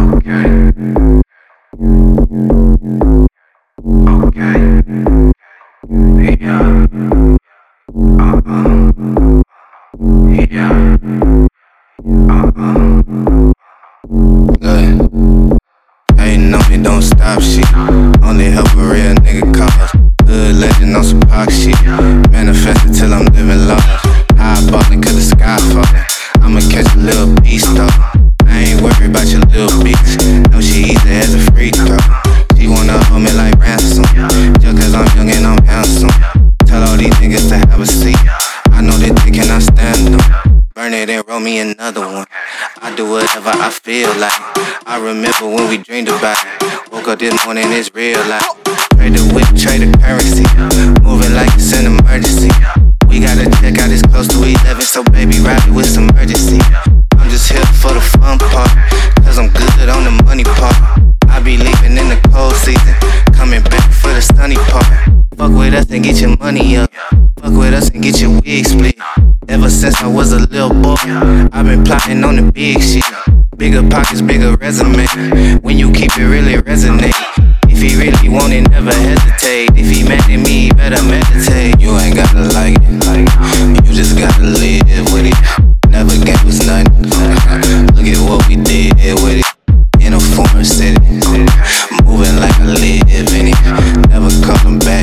Hating on me, don't stop shit. Only help a real nigga cause. Hood legend on some pop shit. Manifested till I'm living large. High ballin' cause the sky fallin'. I'ma catch a little piece though. I ain't worried about your little beats. No, she easy as a free throw. She wanna hold me like ransom. Just cause I'm young and I'm handsome. Tell all these niggas to have a seat. I know that they cannot stand them. Burn it and roll me another one. I do whatever I feel like. I remember when we dreamed about it. Woke up this morning, it's real life. Trade the whip, trade the currency. Moving like it's an emergency. We gotta check out, it's close to 11. So baby, ride it with some urgency. I'm just here for the fun part. Cause I'm good on the money part. I be leaving in the cold season. Coming back for the sunny part. Fuck with us and get your money up. Fuck with us and get your wig split. Ever since I was a little boy, I've been plotting on the big shit. Bigger pockets, bigger resume. When you keep it really resonate. If he really want it, never hesitate. If he mad at me, he better meditate. You ain't gotta like it, you just gotta live with it. Never gave us nothing. Look at what we did with it. In a foreign city, moving like I live in it. Never call them back.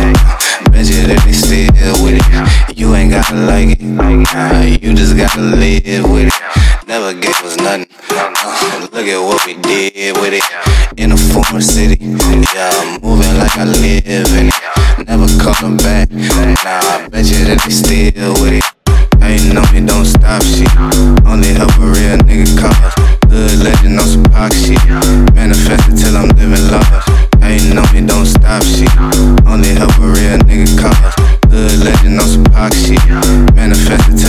Bet you that they still with it. You ain't gotta like it, you just gotta live with it. Never gave us nothing. Look at what we did with it. In a foreign city, yeah, I'm moving like I live in it. Never call them back. Nah, I bet you that they still with it. Hating on me, don't stop shit. Only help a real nigga cause. Hood legend on some pop shit. Manifested till I'm living large. Hating on me, don't stop shit. Only help a real nigga cause. Hood legend on some pop shit. Manifested till